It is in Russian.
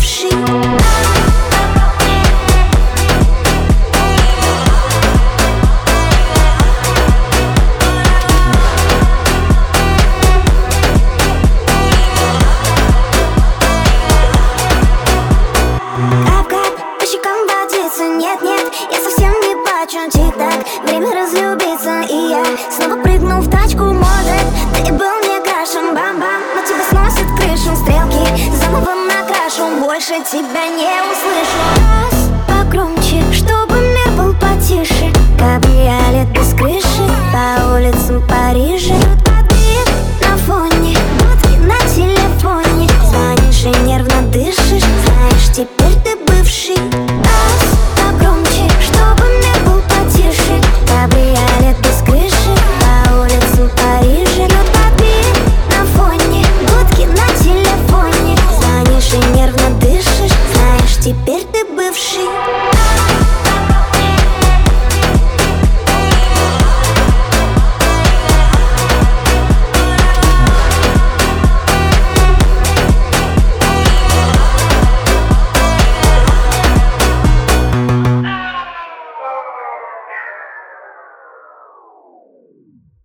бывший. Нет-нет, я совсем не плачу, тик-так, время разлюбиться. И я снова прыгну в тачку, может, ты был мне крашем, бам-бам, но тебя сносит крышу, стрелки заново накрашу, больше тебя не услышу. Раз погромче, чтобы мир был потише, кабриолет без крыши по улицам Парижа.